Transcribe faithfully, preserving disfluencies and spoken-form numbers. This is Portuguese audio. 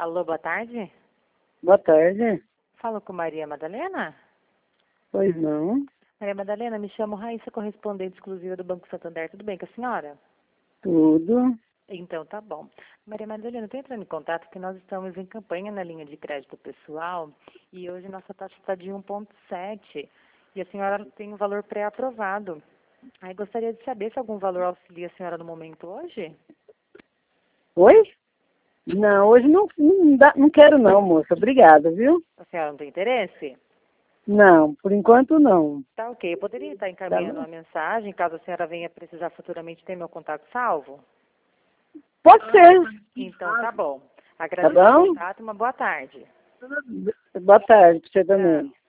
Alô, boa tarde. Boa tarde. Falo com Maria Madalena? Pois não. Maria Madalena, me chamo Raíssa, correspondente exclusiva do Banco Santander. Tudo bem com a senhora? Tudo. Então, tá bom. Maria Madalena, estou entrando em contato porque nós estamos em campanha na linha de crédito pessoal e hoje nossa taxa está de um vírgula sete e a senhora tem um valor pré-aprovado. Aí gostaria de saber se algum valor auxilia a senhora no momento hoje? Oi? Não, hoje não, não, dá, não quero não, moça. Obrigada, viu? A senhora não tem interesse? Não, por enquanto não. Tá ok. Eu poderia estar Tá encaminhando bom? uma mensagem, caso a senhora venha precisar futuramente ter meu contato salvo? Pode ser. Então, tá bom. Tá Agradeço o bom? contato e uma boa tarde. Boa tarde pra você Tchau. também.